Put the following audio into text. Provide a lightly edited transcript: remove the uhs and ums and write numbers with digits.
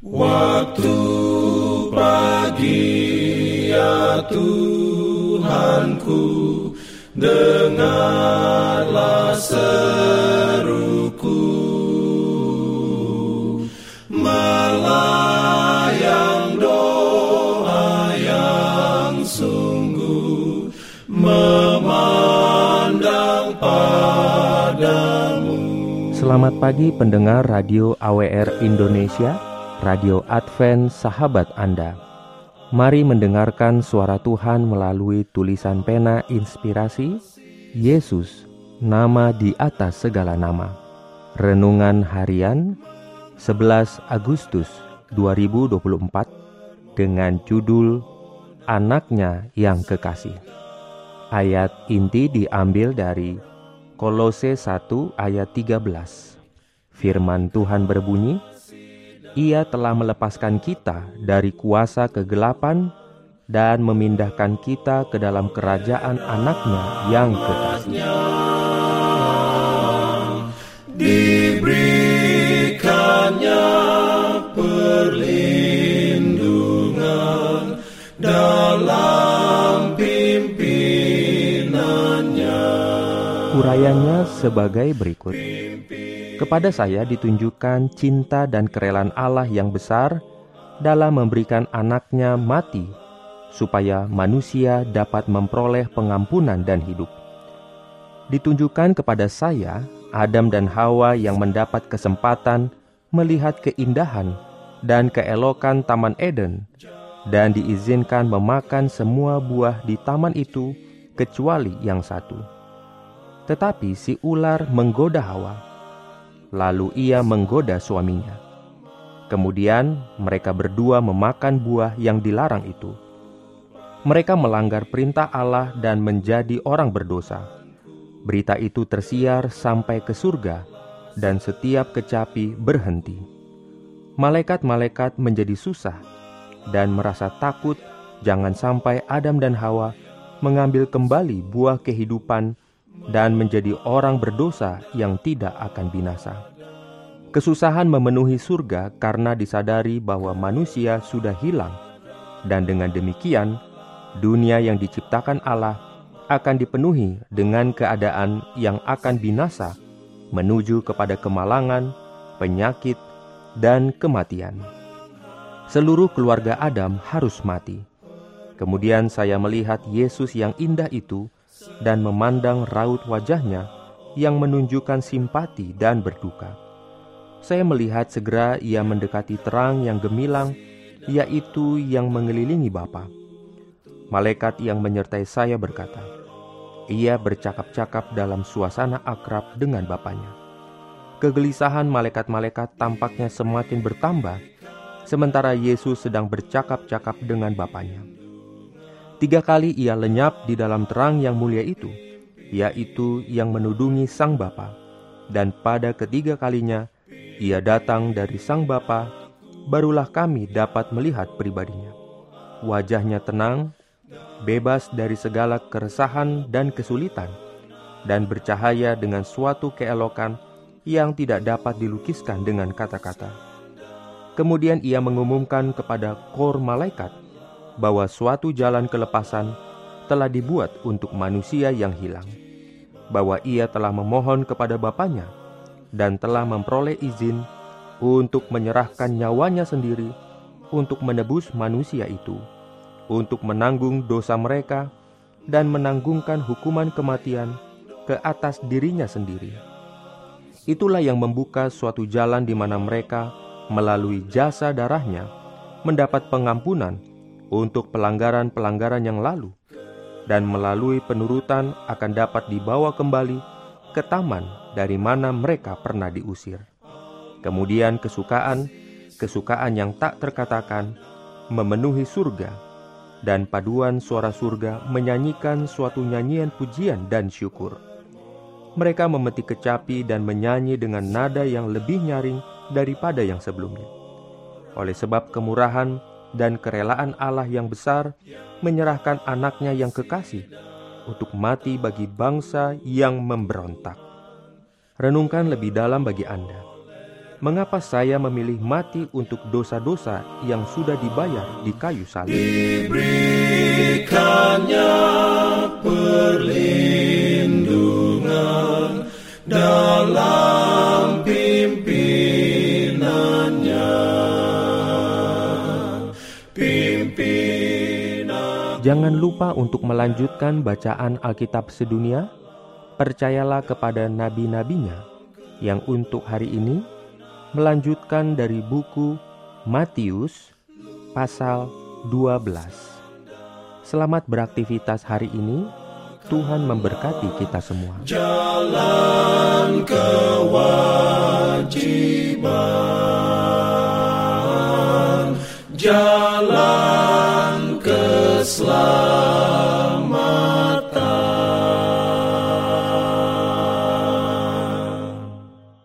Waktu pagi ya Tuhanku, dengarlah seruku, melayang doa yang sungguh, memandang padamu. Selamat pagi pendengar Radio AWR Indonesia, Radio Advent Sahabat Anda. Mari mendengarkan suara Tuhan melalui tulisan pena inspirasi Yesus, nama di atas segala nama. Renungan harian 11 Agustus 2024 dengan judul Anaknya yang Kekasih. Ayat inti diambil dari Kolose 1 ayat 13. Firman Tuhan berbunyi, Ia telah melepaskan kita dari kuasa kegelapan dan memindahkan kita ke dalam kerajaan Anaknya yang kekasih. Diberikannya perlindungan dalam pimpinannya. Urayanya sebagai berikut. Kepada saya ditunjukkan cinta dan kerelaan Allah yang besar dalam memberikan anaknya mati, supaya manusia dapat memperoleh pengampunan dan hidup. Ditunjukkan kepada saya, Adam dan Hawa yang mendapat kesempatan melihat keindahan dan keelokan Taman Eden, dan diizinkan memakan semua buah di taman itu, kecuali yang satu. Tetapi si ular menggoda Hawa. Lalu ia menggoda suaminya. Kemudian mereka berdua memakan buah yang dilarang itu. Mereka melanggar perintah Allah dan menjadi orang berdosa. Berita itu tersiar sampai ke surga, dan setiap kecapi berhenti. Malaikat-malaikat menjadi susah dan merasa takut jangan sampai Adam dan Hawa mengambil kembali buah kehidupan dan menjadi orang berdosa yang tidak akan binasa. Kesusahan memenuhi surga karena disadari bahwa manusia sudah hilang, dan dengan demikian dunia yang diciptakan Allah akan dipenuhi dengan keadaan yang akan binasa menuju kepada kemalangan, penyakit, dan kematian. Seluruh keluarga Adam harus mati. Kemudian saya melihat Yesus yang indah itu dan memandang raut wajahnya yang menunjukkan simpati dan berduka. Saya melihat segera ia mendekati terang yang gemilang, yaitu yang mengelilingi Bapa. Malaikat yang menyertai saya berkata, ia bercakap-cakap dalam suasana akrab dengan Bapanya. Kegelisahan malaikat-malaikat tampaknya semakin bertambah, sementara Yesus sedang bercakap-cakap dengan Bapanya. 3 kali ia lenyap di dalam terang yang mulia itu, yaitu yang menudungi Sang Bapa, dan pada ketiga kalinya ia datang dari Sang Bapa, barulah kami dapat melihat pribadinya. Wajahnya tenang, bebas dari segala keresahan dan kesulitan, dan bercahaya dengan suatu keelokan yang tidak dapat dilukiskan dengan kata-kata. Kemudian ia mengumumkan kepada kor malaikat bahwa suatu jalan kelepasan telah dibuat untuk manusia yang hilang, bahwa ia telah memohon kepada Bapanya dan telah memperoleh izin untuk menyerahkan nyawanya sendiri untuk menebus manusia itu, untuk menanggung dosa mereka dan menanggungkan hukuman kematian ke atas dirinya sendiri. Itulah yang membuka suatu jalan di mana mereka melalui jasa darahnya mendapat pengampunan untuk pelanggaran-pelanggaran yang lalu, dan melalui penurutan akan dapat dibawa kembali ke taman dari mana mereka pernah diusir. Kemudian kesukaan yang tak terkatakan memenuhi surga, dan paduan suara surga menyanyikan suatu nyanyian pujian dan syukur. Mereka memetik kecapi dan menyanyi dengan nada yang lebih nyaring daripada yang sebelumnya. Oleh sebab kemurahan dan kerelaan Allah yang besar menyerahkan anaknya yang kekasih untuk mati bagi bangsa yang memberontak. Renungkan lebih dalam bagi Anda. Mengapa saya memilih mati untuk dosa-dosa yang sudah dibayar di kayu salib? Diberikannya perlindungan dalam pimpinannya. Jangan lupa untuk melanjutkan bacaan Alkitab sedunia. Percayalah kepada nabi-nabinya yang untuk hari ini melanjutkan dari buku Matius pasal 12. Selamat beraktivitas hari ini. Tuhan memberkati kita semua. Jalan kewajiban